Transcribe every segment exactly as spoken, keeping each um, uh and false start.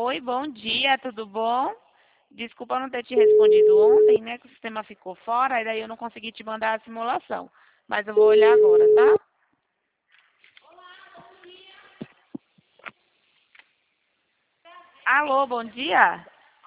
Oi, bom dia, tudo bom? Desculpa não ter te respondido ontem, né? Que o sistema ficou fora, e daí eu não consegui te mandar a simulação. Mas eu vou olhar agora, tá? Alô, bom dia?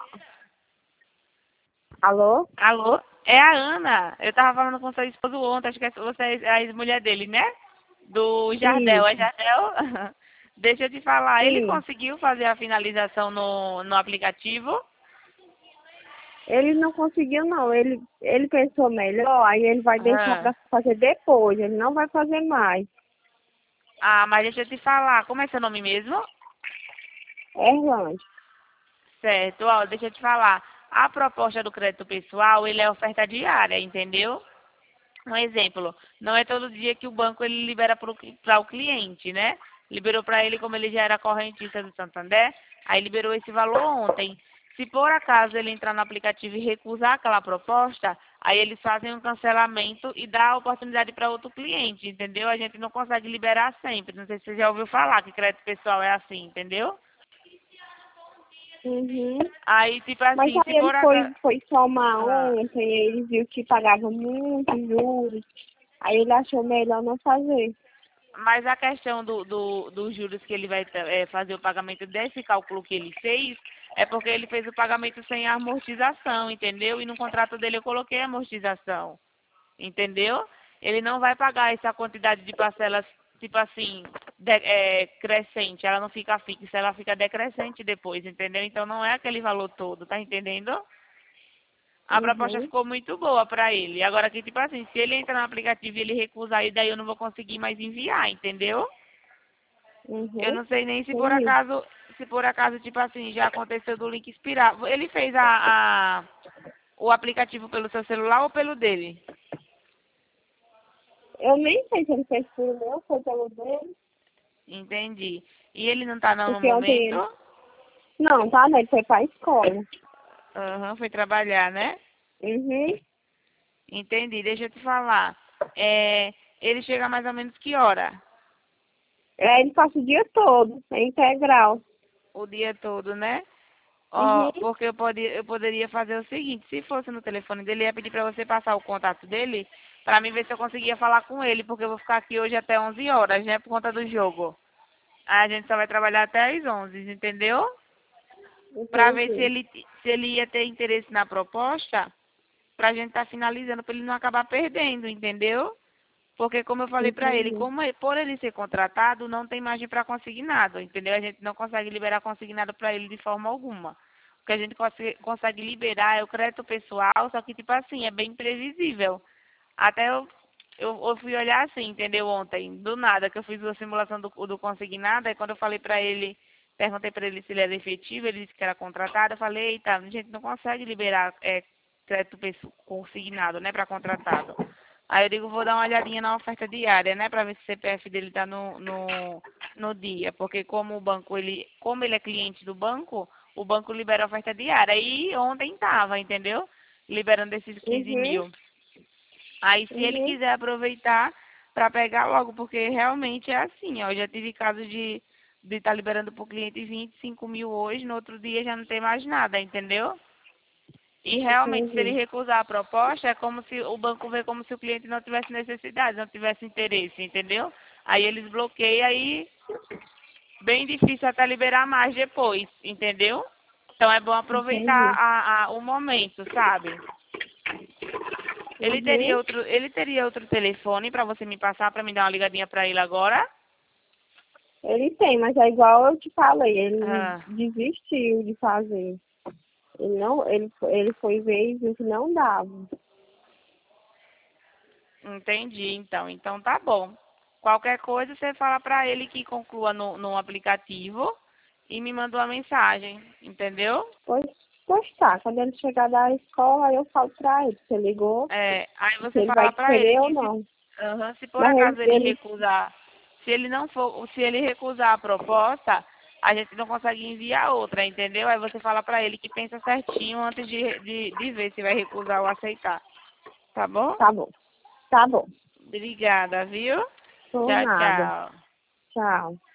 Alô? Alô? É a Ana. Eu tava falando com seu esposo ontem, acho que é- você é a ex-mulher dele, né? Do Jardel. É Isso, Jardel? Deixa eu te falar, ele sim. conseguiu fazer a finalização no, no aplicativo? Ele não conseguiu, não. Ele, ele pensou melhor, aí ele vai deixar Ah. para fazer depois. Ele não vai fazer mais. Ah, mas deixa eu te falar, como é seu nome mesmo? Erlande. Certo, ó, deixa eu te falar. A proposta do crédito pessoal, ele é oferta diária, entendeu? Um exemplo, não é todo dia que o banco ele libera para o cliente, né? Liberou para ele como ele já era correntista do Santander, aí liberou esse valor ontem. Se por acaso ele entrar no aplicativo e recusar aquela proposta, aí eles fazem um cancelamento e dá a oportunidade para outro cliente, entendeu? A gente não consegue liberar sempre. Não sei se você já ouviu falar que crédito pessoal é assim, entendeu? Uhum. Aí, tipo Mas assim, se aí ele por acaso... foi, foi somar Ah, ontem, ele viu que pagava muitos juros. Aí ele achou melhor não fazer. mas a questão do, do, dos juros que ele vai é, fazer o pagamento desse cálculo que ele fez é porque ele fez o pagamento sem amortização, entendeu? E no contrato dele eu coloquei amortização, entendeu? Ele não vai pagar essa quantidade de parcelas, tipo assim, de, é, crescente. Ela não fica fixa, ela fica decrescente depois, entendeu? Então não é aquele valor todo, tá entendendo? A proposta Uhum. ficou muito boa pra ele. Agora que, tipo assim, se ele entrar no aplicativo e ele recusar, e daí eu não vou conseguir mais enviar, entendeu? Eu Uhum. não sei nem se por Entendi. acaso, se por acaso, tipo assim, já aconteceu do link expirar. Ele fez a, a o aplicativo pelo seu celular ou pelo dele? Eu nem sei se ele fez por meu, foi pelo dele. Entendi. E ele não tá não no Porque ontem momento? ele... Não, tá, né? Ele foi pra escola. Aham, foi trabalhar, né? Uhum. Entendi. Deixa eu te falar. É, ele chega mais ou menos que hora? É, ele passa o dia todo, é integral. O dia todo, né? Ó, Uhum. porque eu, podia, eu poderia fazer o seguinte, se fosse no telefone dele, eu ia pedir pra você passar o contato dele, pra mim ver se eu conseguia falar com ele, porque eu vou ficar aqui hoje até onze horas, né, por conta do jogo. Aí a gente só vai trabalhar até às onze, entendeu? Pra ver se Entendi. ele, se ele ia ter interesse na proposta, pra gente estar finalizando, pra ele não acabar perdendo, entendeu? Porque como eu falei pra ele, Entendi. como ele- por ele ser contratado, não tem margem para consignado, entendeu? A gente não consegue liberar consignado para ele de forma alguma. O que a gente conse- consegue liberar é o crédito pessoal, só que tipo assim, é bem previsível. Até eu, eu, eu fui olhar assim, entendeu? Ontem, do nada, que eu fiz a simulação do, do consignado, aí quando eu falei pra ele, perguntei pra ele se ele era efetivo, ele disse que era contratado, eu falei, eita, a gente não consegue liberar é, crédito pesso- consignado, né, para contratado. Aí eu digo, vou dar uma olhadinha na oferta diária, né, para ver se o C P F dele tá no, no, no dia, porque como o banco, ele, como ele é cliente do banco, o banco libera a oferta diária. E ontem tava, entendeu? Liberando esses quinze Uhum. mil. Aí se ele Uhum. quiser aproveitar para pegar logo, porque realmente é assim, ó, eu já tive caso de de estar liberando para o cliente vinte e cinco mil hoje, no outro dia já não tem mais nada, entendeu? E realmente, se ele Entendi. recusar a proposta, é como se o banco vê como se o cliente não tivesse necessidade, não tivesse interesse, entendeu? Aí eles bloqueiam, aí bem difícil até liberar mais depois, entendeu? Então é bom aproveitar Entendi. a, a, o momento, sabe? Ele teria Uhum. outro, ele teria outro telefone para você me passar para me dar uma ligadinha para ele agora? Ele tem, mas é igual eu te falei, ele Ah, desistiu de fazer. Ele não, ele, ele foi ver e viu que não dava. entendi, então. Então tá bom. Qualquer coisa você fala para ele que conclua no, no aplicativo e me manda uma mensagem, entendeu? Pois, pois tá, quando ele chegar da escola, aí eu falo pra ele, você ligou, É, aí se você ele vai fala pra ele querer ou que se, não. aham, se por Mas ele, acaso ele ele recusar, se ele não for, se ele recusar a proposta, a gente não consegue enviar outra, entendeu? Aí você fala pra ele que pensa certinho antes de, de, de ver se vai recusar ou aceitar. Tá bom? tá bom, tá bom. Obrigada, viu? Por Tchau, nada. tchau. Tchau.